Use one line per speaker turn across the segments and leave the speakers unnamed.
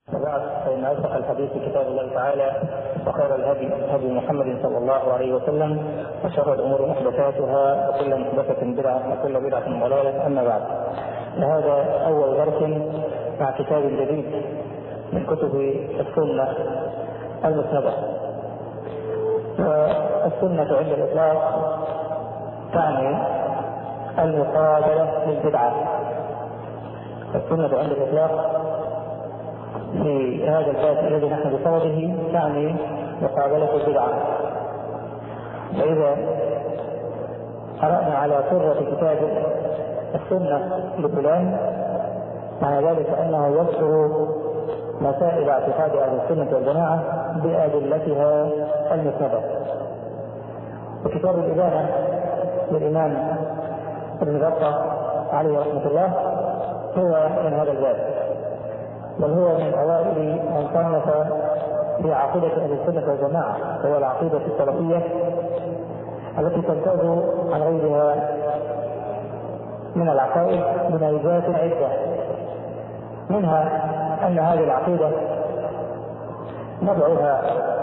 وبعد فإن أصدق الحديث كتاب الله تعالى وخير الهدي هدي محمد صلى الله عليه وسلم وشر الأمور محدثاتها وكل محدثة بدعة وكل بدعة ضلالة. أما بعد، فهذا أول درس مع كتاب جديد من كتب السنة المسندة. والسنة عند الإطلاق تعني المقابلة للبدعة. السنة عند الإطلاق في هذا الباب الذي نحن بصدده تعني مقابلة البدعة. فإذا قرأنا على سرة كتاب السنة لفلان معنى ذلك أنه يذكر مسائل اعتقاد أهل السنة والجماعة بأدلتها المسندة. وكتاب الإبانة للإمام ابن بطة عليه رحمة الله هو من هذا الباب، بل هو من أوائل من صنف في عقيدة أهل السنة والجماعة، وهو العقيدة السلفية التي تمتاز عن غيرها من العقائد بميزات عدة. منها أن هذه العقيدة نبعها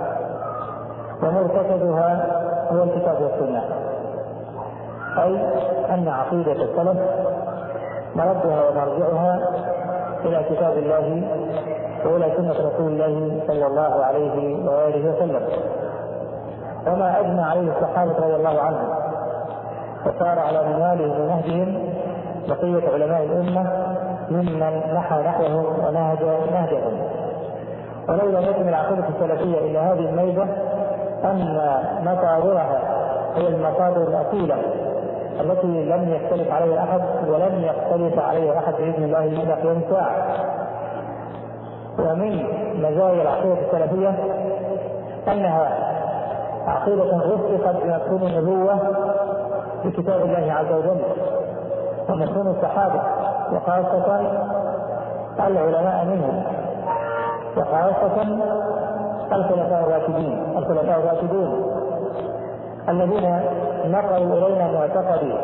ومرتكزها هو الكتاب والسنة، أي أن عقيدة السلف مردها ومرجعها إلى كتاب الله وإلى سنة رسول الله صلى الله عليه وآله وسلم، وما أجمع عليه الصحابة رضي الله عنهم وصار على منوالهم ونهجهم بقية علماء الأمة ممن نحى نحوهم ونهج نهجهم. ولو لم يكن العقيدة السلفية إلا هذه الميزة أن مصادرها هي المصادر الأصيلة التي لم يختلف عليها أحد ولن يختلف عليها أحد بإذن الله إلى قيام الساعة. ومن مزايا العقيدة السلفية أنها عقيدة رسخت بمفهوم النبوة بكتاب الله عز وجل ومفهوم الصحابة وخاصة العلماء منهم، وخاصة الخلفاء الراشدين الذين نقلوا إلينا معتقد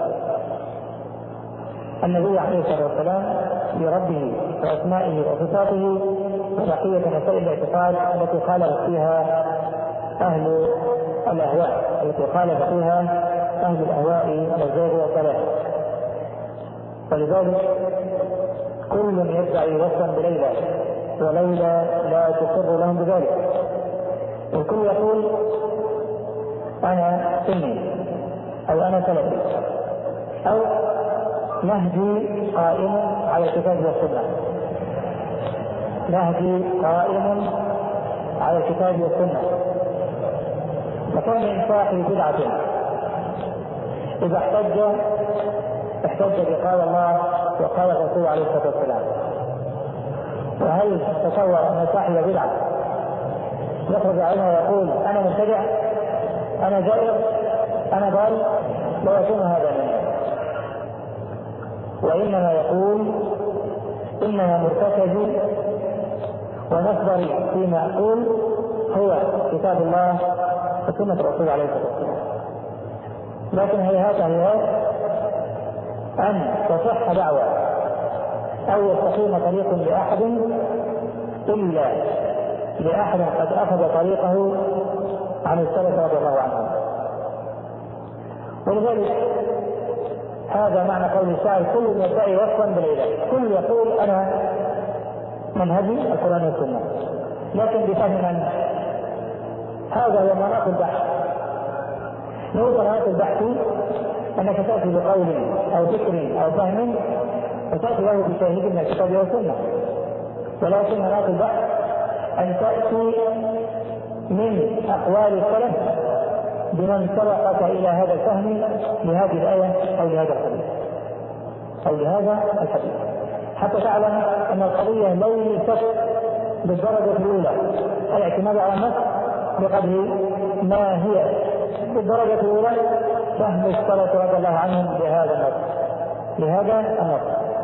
النبي عليه الصلاة والسلام في ربه وأسمائه وصفاته وبقية مسائل الاعتقاد التي خالف فيها أهل الأهواء والزيغ والضلال. ولذلك كل يدعي وصفا بليلى وليلى لا تقر لهم بذلك. الكل يقول أنا سني أو أنا سلفي أو نهجي قائم على الكتاب والسنة، نهجي قائم على الكتاب والسنة. فكان من صاحب بدعة إذا احتج بقال الله وقال الرسول عليه الصلاة والسلام. وهل تصور أن صاحب بدعة يخرج عنه ويقول أنا مبتدع أنا جائر أنا ضال؟ لا يكون هذا منه، وإنما يقول إنما مرتكز ومصدري فيما أقول هو كتاب الله وسنة الرسول عليه الصلاة والسلام. لكن هيهات أن تصح دعوة أو يستقيم طريق لأحد إلا لأحد قد أخذ طريقه عن السلف رضي الله عنهم. ولذلك هذا معنى قول الشاعر كل يدعي وصفا بليلى، كل يقول أنا منهجي القرآن والسنة، لكن بفهم من هذا هو مناط البحث. نوصل مناط البحث أنك تأتي بقول أو ذكر أو فهم وتأتي له بشاهد من الكتاب والسنة، ولكن مناط البحث أن تأتي من أقوال السلف بمن سبقك إلى هذا الفهم لهذه الآية أو لهذا الحديث حتى تعلم أن القضية ليست بالدرجة الأولى الاعتماد على النص بقدر ما هي بالدرجة الأولى فهم السلف رضي الله عنهم لهذا النص.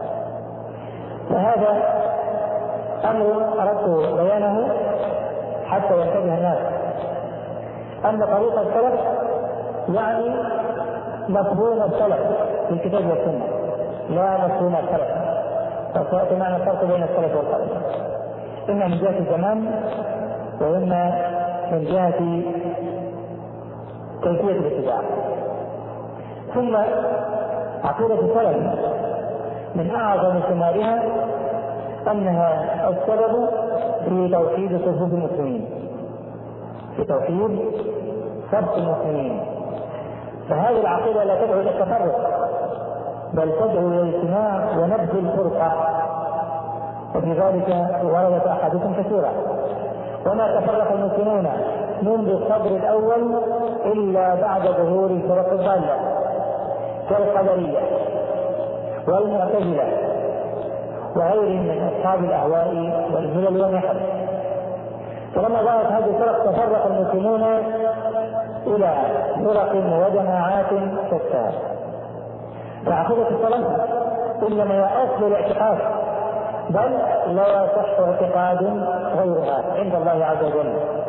فهذا أمر أردت بيانه حتى ينتبه الناس أن طريق السلف يعني مفهوم السلف في الكتاب والسنة لا مفهوم السلف. فسيأتي معنا الفرق بين السلف والخلف. إما من جهة الزمان وإما من جهة كيفية الاتباع. ثم عقيدة السلف من أعظم ثمارها أنها السبب في توحيد صفوف المسلمين، في توحيد صف المسلمين. فهذه العقيدة لا تدعو إلى التفرق بل تدعو إلى الاجتماع ونبذ الفرقة، وفي ذلك وردت أحاديث كثيرة. وما تفرق المسلمون منذ الصدر الأول إلا بعد ظهور الفرق الضالة كالقدرية والمعتزلة وغيرهم من أصحاب الأهواء والملل والنحل. فلما ظهرت هذه الفرق تفرق المسلمون إلى فرق وجماعات شتى. فعقيدة السلف إنما هي أصل الاعتقاد، بل لا يصح اعتقاد غيرها عند الله عز وجل.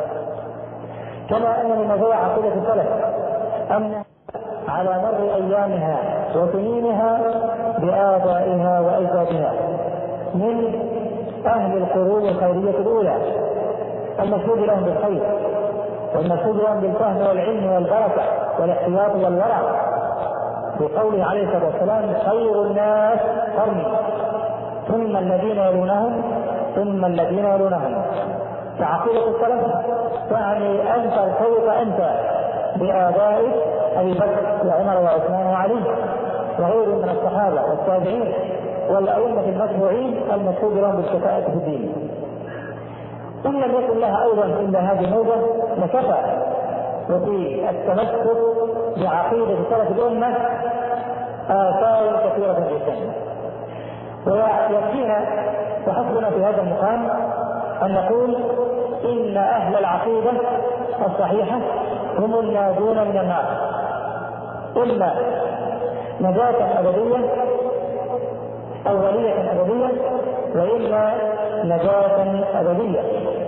كما أن من مزايا عقيدة السلف أن على مر أيامها وسنينها بآبائها وأجدادها من أهل القرون الخيرية الأولى المشهود لهم بالخير والمشهود لهم بالفهم والعلم والبركة والاحتياط والورع، بقوله عليه الصلاة والسلام: خير الناس قرني ثم الذين يلونهم ثم الذين يلونهم. فعقيدة السلف تعني أن ترتبط أنت بآبائك أبي بكر وعمر وعثمان وعلي وغيرهم من الصحابة والتابعين والأئمة المتبوعين المشهود لهم بالكفاءة في الدين. إن لم يكن لها أيضا إلا هذه الموجة لكفى. وفي التمسك بعقيدة سلف الأمة آثار كثيرة جدا. ويكفينا وحسبنا في هذا المقام أن نقول إن أهل العقيدة الصحيحة هم الناجون من النار، إما نجاة أبدية أو ولية أبدية، وإما نجاة أبدية.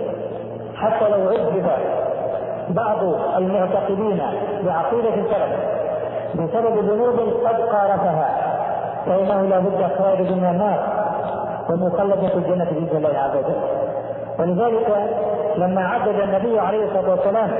حتى لو عذب بعض المعتقدين بعقيدة السلف بسبب ذنوب قد قارفها فإنه لا بد خارج من النار ومخلد في الجنة بإذن الله عز وجل. ولذلك لما عدد النبي عليه الصلاة والسلام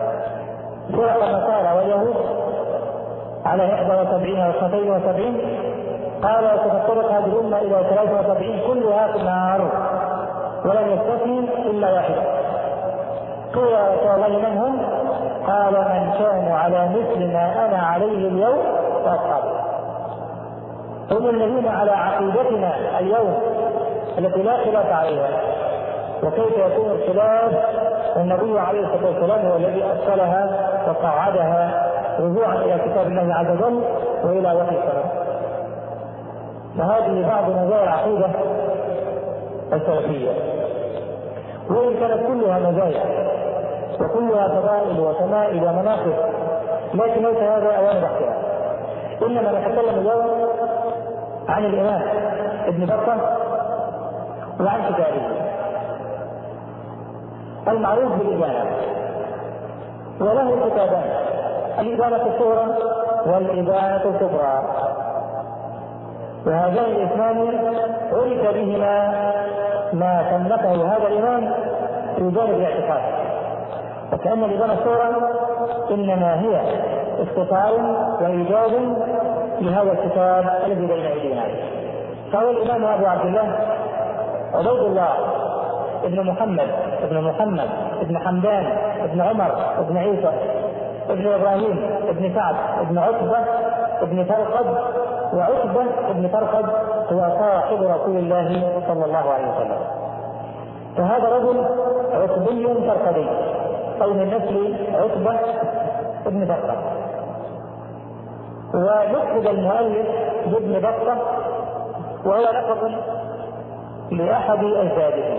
فرق النصارى واليهود على 71 أو 72 قال: ستفترق هذه الأمة إلى 73 كلها في النار ولم يستثني إلا واحدة. قيل: يا رسول الله من هم؟ قال: من كانوا على مثل ما أنا عليه اليوم وأصحابي. هم الذين على عقيدتنا اليوم التي لا خلاف عليها. وكيف يكون الخلاف والنبي عليه الصلاة والسلام هو الذي أصلها وقعدها رجوعا إلى كتاب الله عز وجل وإلى وحي السلام. فهذه بعض مزايا العقيدة السلفية، وإن كانت كلها مزايا وكلها فضائل وشمائل ومناقب، لكن ليس هذا أوان بحثها. إنما نتكلم اليوم عن الإمام ابن بطة وعن كتابه المعروف بالإبانة. وله كتابان: الإبانة الصغرى والإبانة الكبرى. وهذان الاثنان عرف بهما ما صنفه هذا الإمام في جانب الاعتقاد. وكأن الإبانة الصغرى إنما هي اختصار وإيجاد لهذا الكتاب الذي بين أيدينا. فهو الإمام أبو عبد الله عبيد الله ابن محمد ابن حمدان ابن عمر ابن عيسى ابن إبراهيم ابن سعد ابن عتبة ابن فرقد. وعتبة ابن فرقد هو صاحب رسول الله صلى الله عليه وسلم. فهذا رجل عتبي فرقدي أو من نسل عتبة ابن فرقد. ولقب المؤلف بابن بطة وهو لقب لأحد أجداده،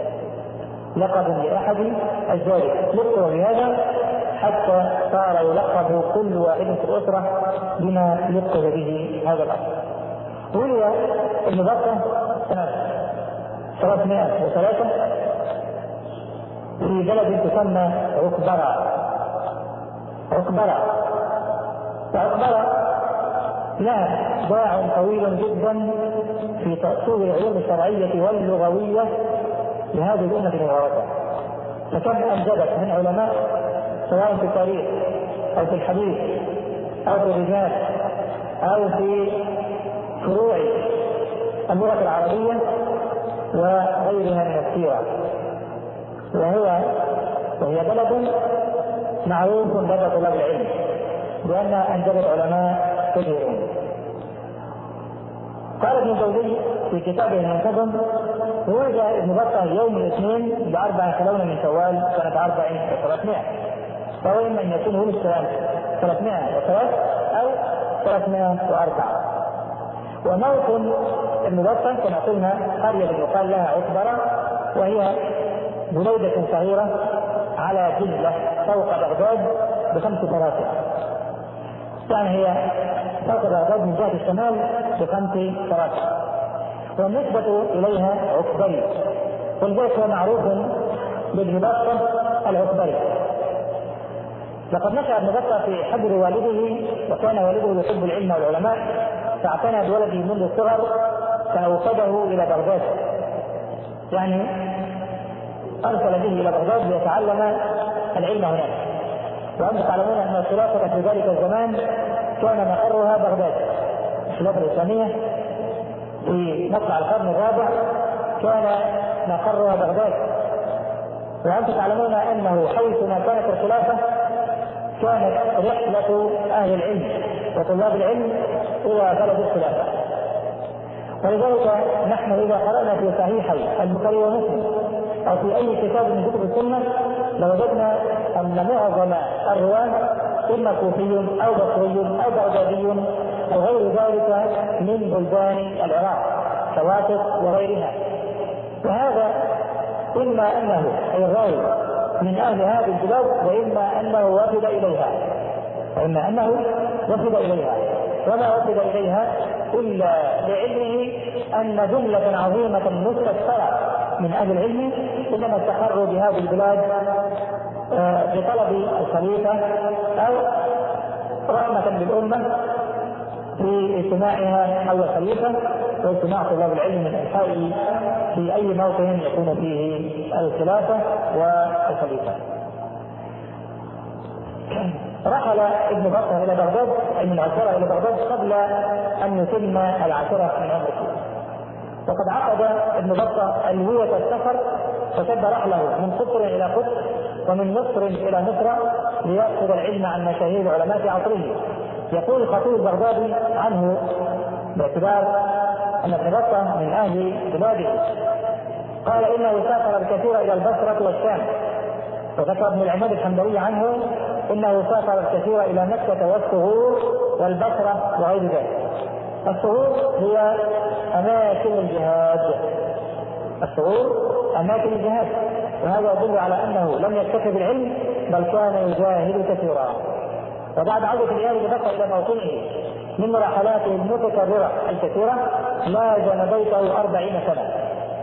لقب بهذا حتى صار يلقب كل واحد في الأسرة بما يلقب به هذا الأصل. ولد ابن بطة سنة 303 في بلد تسمى عكبرة. وعكبرة له باع طويل جدا في تأصيل العلوم الشرعية واللغوية لهذه الأمة المباركة. فكم أنجبت من علماء سواء في التاريخ أو في الحديث أو في الرجال أو في فروع اللغة العربية وغيرها من السيرة. وهي بلد معروف لدى طلاب العلم بأنها أنجبت علماء كثيرين. قال ابن الجوزي في كتابه المنتظم: ولد ابن بطة يوم الاثنين ب4 خلون من شوال سنة 400 فهو إما أن يكون ولد سنة 303 أو 304. وموطن ابن بطة كما قلنا قرية يقال لها عكبرة، وهي بليدة صغيرة على جزة فوق بغداد ب5 فراسخ، يعني هي فوق بغداد من جهة الشمال ب5 فراسخ، والنسبة إليها عكبري، ولذلك هو معروف بابن بطة العكبري. لقد نشأ ابن بطة في حجر والده، وكان والده يحب العلم والعلماء، فاعتنى بولده منذ الصغر فأوصده إلى بغداد، يعني أرسل به إلى بغداد ليتعلم العلم هناك. وأنتم تعلمون أن الخلافة في ذلك الزمان كان مقرها بغداد، الخلافة الإسلامية في مطلع القرن الرابع كان مقرها بغداد. وأنتم تعلمون أنه حيثما كانت الخلافة كانت رحلة أهل العلم وطلاب العلم إلى بلد الخلافة. ولذلك نحن إذا قرأنا في صحيحي البخاري ومسلم أو في أي كتاب من كتب السنة لوجدنا أن معظم الرواة إما كوفي أو بصري أو بغدادي أو غير ذلك من بلدان العراق شواطئ وغيرها. وهذا إما أنه أي الراوي من أهل هذه البلاد، وإما أنه وفد إليها، وما وفد إليها إلا لعلمه أن جملة عظيمة مستكثرة من أهل العلم إنما استقروا بهذه البلاد بطلب الخليفة أو رحمة بالأمة في اجتماعها حول الخليفة واجتماع طلاب العلم من أنحاء في أي موطن يكون فيه الخلافة والخليفة. رحل ابن بطة إلى بغداد، أي من العشرة إلى بغداد، قبل أن يتم 10 من عمره. وقد عقد ابن بطة ألوية السفر، فشد رحله من قطر إلى قطر ومن مصر إلى مصر ليأخذ العلم عن مشاهير علماء عصره. يقول الخطيب البغدادي عنه باعتبار أن ابن بطة من أهل بلاده، قال: إنه سافر الكثير إلى البصرة والشام. وذكر ابن العماد الحنبلي عنه إنه سافر الكثير إلى مكة والثغور والبصرة وغير ذلك. الثغور هي أماكن الجهاد، وهذا يدل على أنه لم يكتفي بالعلم بل كان يجاهد كثيرا. وبعد عودة الإمام ابن بطة إلى موطنه من مرحلاته المتكررة الكثيرة لاجم بيته 40 سنة.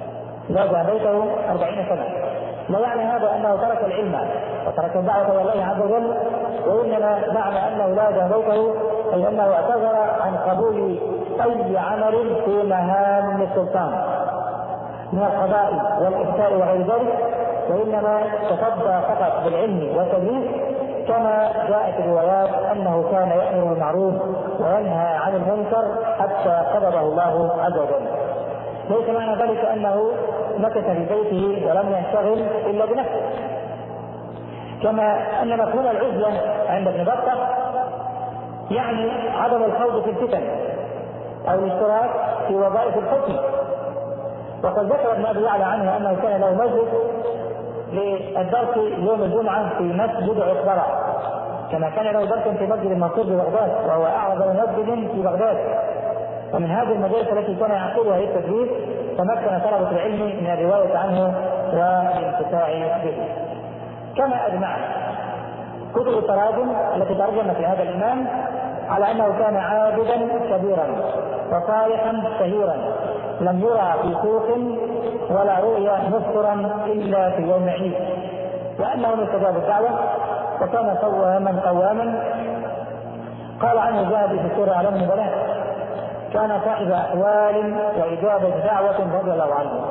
لا يعني هذا أنه ترك العلم وترك الدعوة إلى الله عز وجل، وإنما معنى أنه لاجم بيته أي أنه اعتذر عن قبول أي عمل في مهام السلطان من القضاء والإفتاء وغير ذلك، وإنما تصدى فقط بالعلم والتدريس، كما جاءت الروايات أنه كان يأمر بالمعروف وينهى عن المنكر حتى قبضه الله عز وجل. ليس معنى ذلك أنه مكث في بيته ولم يشتغل إلا بنفسه، كما أن مفهوم العزلة عند ابن بطة يعني عدم الخوض في الفتن أو الاشتراك في وظائف الحكم. وقد ذكر ابن أبي يعلى عنه أنه كان له مجلس للدرس يوم الجمعة في مسجد عكبرة، كما كان له درس في مسجد المنصور ببغداد وهو أعظم مسجد في بغداد. ومن هذه المجالس التي كان يعقدها للتدريس تمكن طلبة العلم من الرواية عنه والانتفاع به. كما أجمع كتب التراجم التي ترجمت في هذا الإمام على أنه كان عابدا كبيرا وصالحا شهيرا، لم يرى في سوق ولا رؤيا مفطرا إلا في يوم عيد، وأنه مستجاب الدعوة وكان قواما. قال عنه الذهبي في سورة أعلام النبلاء: كان صاحب أحوال وإجابة دعوة رضي الله عنه.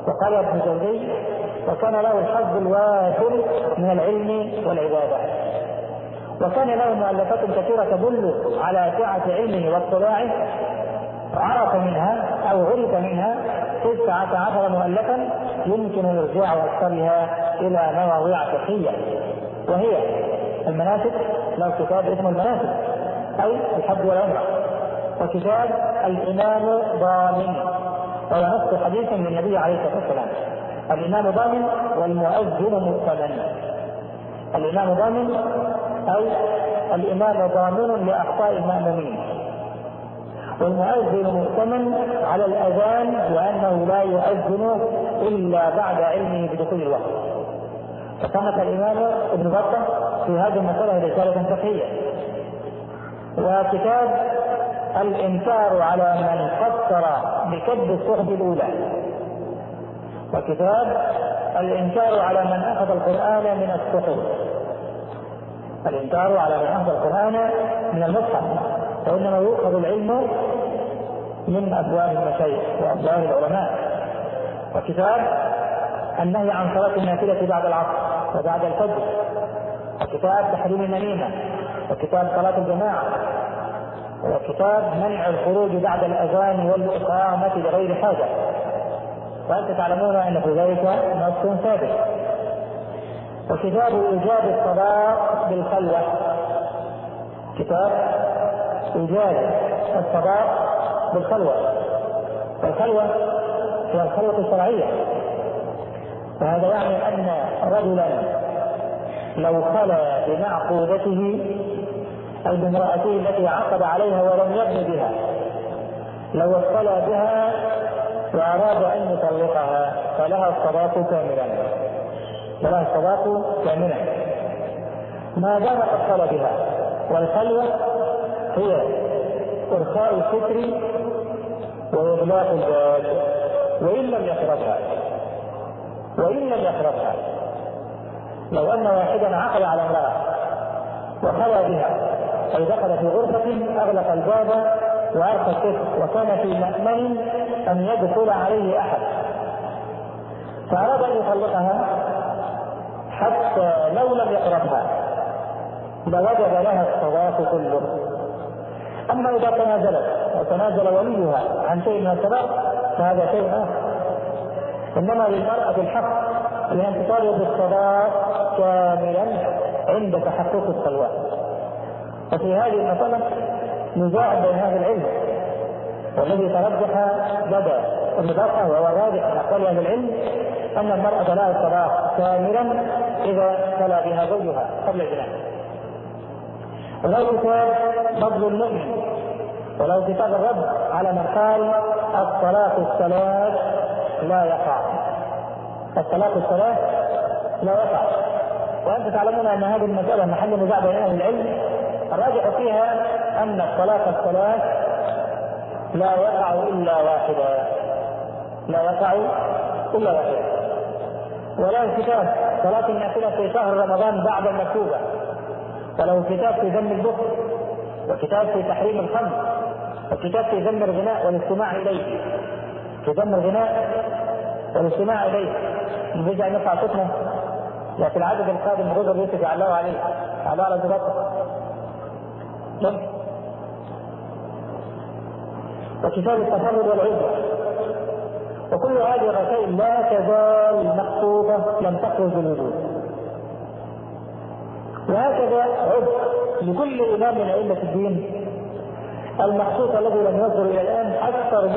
وقال ابن جوزي: وكان له الحظ الوافر من العلم والعبادة، وكان له مؤلفات كثيرة تدل على سعة علمه واطلاعه، عرف منها أو عرف منها 19 مؤلفا يمكن إرجاع أكثرها إلى مواضيع فقهية، وهي المناسك، له كتاب اسمه المناسك أي الحج والعمرة، وكتاب الإمام ضامن، وهو نص حديث للنبي عليه الصلاة والسلام: الإمام ضامن والمؤذن مؤتمن. الإمام ضامن أي الإمام ضامن لأخطاء المأمومين، والمؤذن مؤتمن على الأذان وأنه لا يؤذن إلا بعد علمه بدخول الوقت. فصنف الإمام ابن بطة في هذه المسألة رسالة فقهية. وكتاب الإنكار على من فسر بكذب الصحف الأولى، وكتاب الإنكار على من أخذ القرآن من الصحف، الإنكار على من أخذ القرآن من المصحف، وإنما يؤخذ العلم من أبواب المشايخ وأبواب العلماء. وكتاب النهي عن صلاة النافلة بعد العصر وبعد الفجر، وكتاب تحريم النميمة، وكتاب صلاة الجماعة، وكتاب منع الخروج بعد الأذان والإقامة لغير حاجة، وأنتم تعلمون أن في ذلك نص ثابت. وكتاب إيجاب الصداق بالخلوة، كتاب إيجاب الصداق بالخلوة، والخلوة هي الخلوة الشرعية، وهذا يعني أن رجلا لو خلى بمعقودته أو بامرأته التي عقد عليها ولم يبن بها، لو اصطلى بها وأراد أن يطلقها فلها الصداق كاملا، فلها الصداق كاملا ما دام قد خلى بها. والخلوة هي إرخاء الستر وإغلاق الباب وإن لم يقربها. لو أن واحدا عقد على امرأة وخلى بها أي دخل في غرفة أغلق الباب وأرخى الستر وكان في مأمن أن يدخل عليه أحد، فأراد أن يطلقها حتى لو لم يقربها لوجب لها الصداق كله. أما إذا تنازلت وتنازل وليها عن شيء من الصداق فهذا شيء آخر. إنما للمرأة الحق لأن تطالب بالصداق كاملا عند تحقق الخلوة. وفي هذه المسألة نزاع بين أهل العلم، والذي ترجح لدى النبقة وهو راجح من أقوال أهل العلم أن المرأة لها الصداق كاملا إذا خلا بها زوجها قبل الجناح. وله كتاب فضل المؤمن، وله كتاب الرد على من قال الصلاة الثلاث لا يقع. وأنتم تعلمون أن هذه المسألة محل نزاع بين أهل العلم، الراجح فيها أن الصلاة الثلاث لا يقع إلا واحدة، وله كتاب صلاة النافلة في شهر رمضان بعد المكتوبة، وله كتاب في ذم البخل، وكتاب في تحريم الخمر، وكتاب في ذم الغناء والاستماع إليه، نرجع نقع فتنة لكن العدد القادم رجل يوسف يعلقوا عليه على الزبطة. وكتاب التفرد والعزة، وكل هذه الرسائل لا تزال مقصودة لم تخرج بالوجود. وهكذا عد لكل إمام من أئمة الدين المقصود الذي لم يصدر إلى الآن أكثر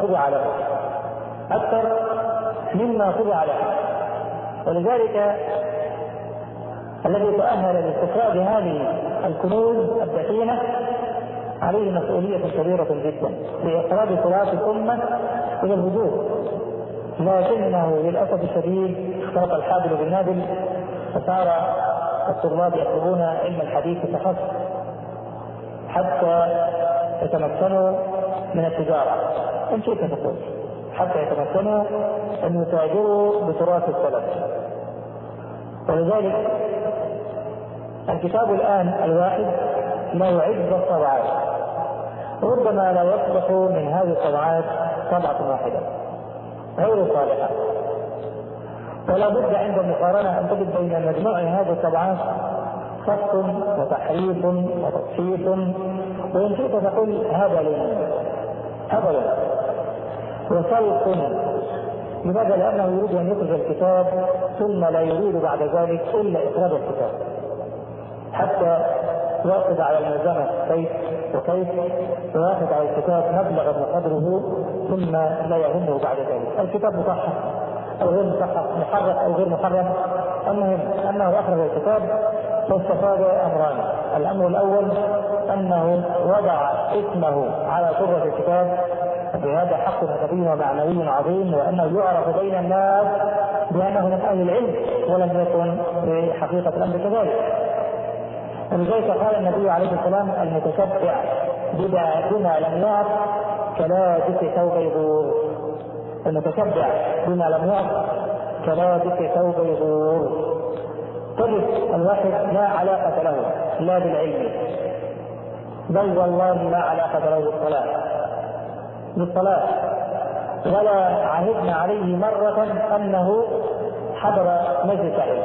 مما طبع له. ولذلك الذي تأهل لاستخراج هذه الكنوز الدفينة عليه مسؤولية كبيرة جدا لإخراج تراث الأمة إلى الوجود، لكنه للأسف الشديد اختلط الحابل بالنابل، فصار الطلاب يطلبون علم الحديث فحسب حتى يتمكنوا من التجارة، إن شئت تقول حتى يتمكنوا أن يتاجروا بتراث السلف. ولذلك الكتاب الآن الواحد لا يعد الطبعات، ربما لا يصلح من هذه الطبعات طبعة واحدة غير صالحة، ولا بد عند المقارنة أن تجد بين مجموع هذه الطبعات خط وتحريف وتصحيف، وإن شئت تقول هبل وسلق. لماذا؟ لأنه يريد أن يخرج الكتاب ثم لا يريد بعد ذلك إلا إخراج الكتاب، حتى يأخذ على الملزمة كيف ويأخذ على الكتاب مبلغ قدره ثم لا يهمه بعد ذلك الكتاب مصحح أو غير مصحح، محرف أو غير محرف. المهم أنه أخرج الكتاب فاستفاد أمران: الأمر الأول أنه وضع اسمه على سرة الكتاب، بهذا حق أدبي ومعنوي عظيم، وأنه يعرف بين الناس بأنه من أهل العلم ولم يكن في حقيقة الأمر كذلك. ولذلك قال النبي عليه السلام: المتشبع بما لم يعط كلابس ثوب يغور. المتشبع بما لم يعط كلابس ثوب يغور. تجد الواحد لا علاقة له لا بالعلم، بل والله لا علاقة له بالصلاة، ولا عهدنا عليه مرة أنه حضر مجلس علم،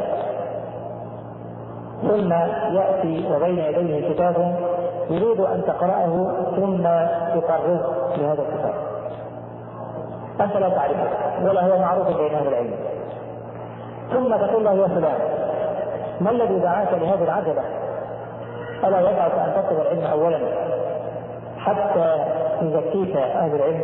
ثم يأتي وبين يديه كتاب يريد أن تقرأه ثم تقرر بهذا الكتاب، أنت لا تعرفه ولا هو معروف بين أهل العلم، ثم تقول له: يا فلان، ما الذي دعاك لهذه العجلة؟ ألا يدعك أن تطلب العلم أولا حتى يزكيك أهل العلم؟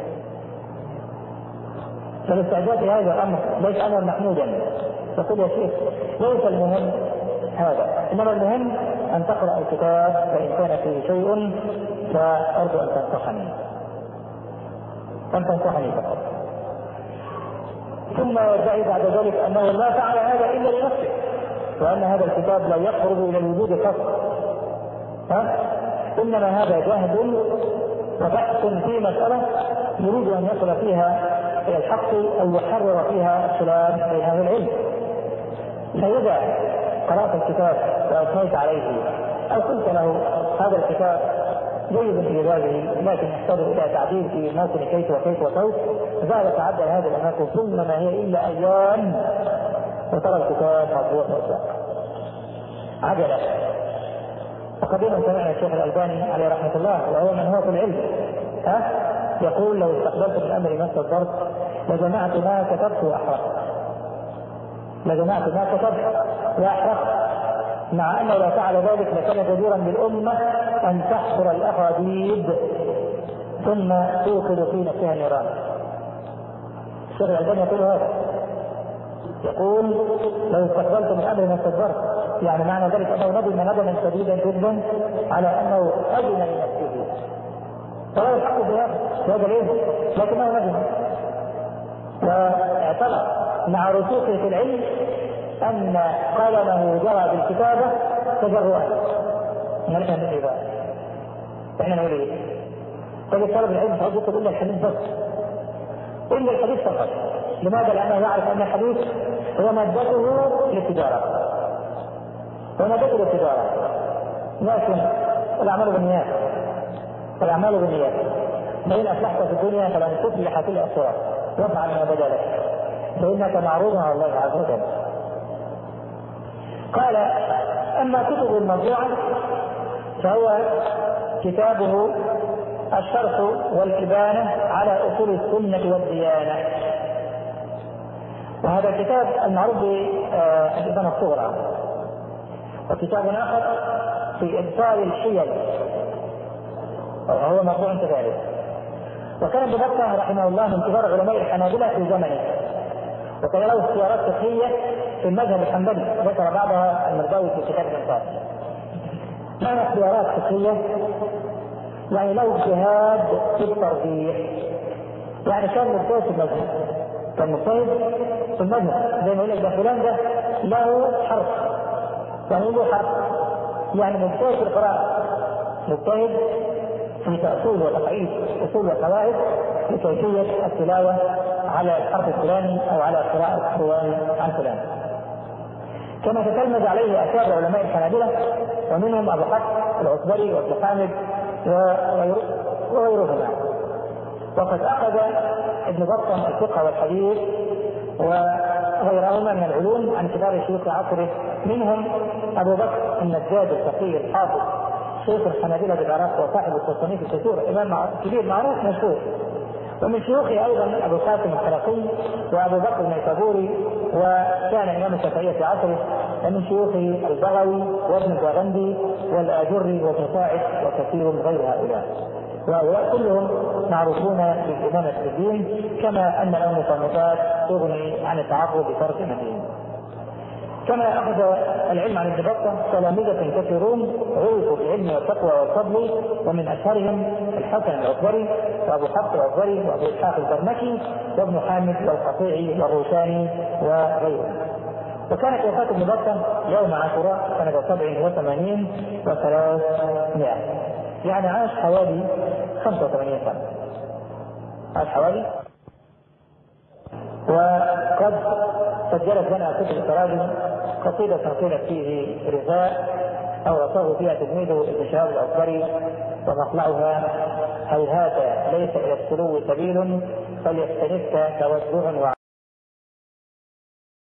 فالاستعداد لهذا الأمر ليس أمرا محمودا. تقول: يا شيخ، ليس المهم هذا، إنما المهم أن تقرأ الكتاب، فإن كان فيه شيء فأرجو أن تنصحني فقط. ثم يدعي بعد ذلك أنه لا فعل هذا إلا لنفسه، وأن هذا الكتاب لا يخرج إلى الوجود فقط، إنما هذا جهد وبحث في مسألة يريد أن يصل فيها إلى الحق أو يحرر فيها الخلاف بين أهل العلم. فإذا قرأت الكتاب وأثنيت عليه أو قلت له: هذا الكتاب جيد في بابه لكن يحتاج إلى تعديل في موطن كيف وكيف وكيف، فبعد تعدل هذا الأماكن ثم ما هي إلا أيام وترى الكتاب مطبوع وساق عجلة. وقديما سمعنا الشيخ الألباني عليه رحمة الله، وهو من هو في العلم، يقول: لو استقبلت من أمري ما استدبرت لجمعت ما كتبت وأحرقت، مع أنه لو فعل ذلك لكان جديرا بالأمة أن تحفر الأخاديد ثم توقد في نفسها النيران. الشيخ الألباني يقول هذا، يقول: لو استقبلت من أمري ما استدبرت، يعني معنى ذلك أنه ندم ندما شديدا جدا على أنه أذن لنفسه، فلا يحق بهذا العلم، لكنه ندم واعترف مع رسوخه في العلم أن قلمه جرى بالكتابة تجرؤا. نحن نقول بقى احنا نقول ايه؟ طيب طلب العلم تعود يقول إلا الحديث بس، إلا الحديث فقط. لماذا؟ لأنه يعرف أن الحديث هو مادته للتجارة، لكن الأعمال بالنيات، فإن أفلحت في الدنيا فلن تفلح في الآخرة، وافعل ما بدا لك فإنك معروض على الله عز وجل. قال: أما كتب المطبوعة فهو كتابه الشرح والإبانة على أصول السنة والديانة، وهذا الكتاب المعروف بالإبانة الصغرى. وكتاب آخر في إبطال الحيل وهو مطبوع كذلك. وكان ابن بطة رحمه الله من كبار علماء الحنابلة في زمنه، وكان له اختيارات فقهية في المذهب الحنبلي، ذكر بعضها المرداوي في كتاب الإنصاف. معنى اختيارات فقهية يعني له اجتهاد في الترجيح، يعني كان مجتهد في المذهب، زي ما يقول لك ده فلان ده له حرف، يعني مجتهد في القراءة، مجتهد في تأصيل وتقعيد أصول وقواعد لكيفية التلاوة على الحرف الفلاني أو على قراءة فلان عن فلان. كما تتلمذ عليه أكابر علماء الحنابلة، ومنهم أبو حفص العصبري وابن حامد وغيرهما. وقد أخذ ابن بطة الفقه والحديث وغيرهما من العلوم عن كبار شيوخ عصره، منهم أبو بكر النجاد الفقيه الحافظ شيخ الحنابلة بالعراق وصاحب التصنيف الكثير، إمام كبير معروف مشهور. ومن شيوخه أيضا أبو قاسم الخرقي وأبو بكر النيسابوري، وكان إمام الشافعية في عصره. ومن شيوخه البغوي وابن الزاغندي والآجري وابن ساعد وكثير غير هؤلاء، وهؤلاء كلهم معروفون بالإمامة في الدين، كما أن لهم مصنفات تغني عن التعرض بترجمتهم. كما أخذ العلم عن ابن بطة تلامذة كثيرون عرفوا بالعلم والتقوى والفضل، ومن أشهرهم الحسن العكبري وأبو حفص العكبري وأبو إسحاق البرمكي وابن حامد والقطيعي والروساني وغيرهم. وكانت وفاة ابن بطة يوم عاشوراء سنة 87 و300، يعني عاش حوالي 85 سنة، عاش حوالي. وقد سجلت لنا كتب التراجم قصيدة قيلت فيه رثاء أو رثاه فيها تلميذه ابن شهاب العكبري، ومطلعها: هيهات ليس إلى السلو سبيل فليستنفك توجه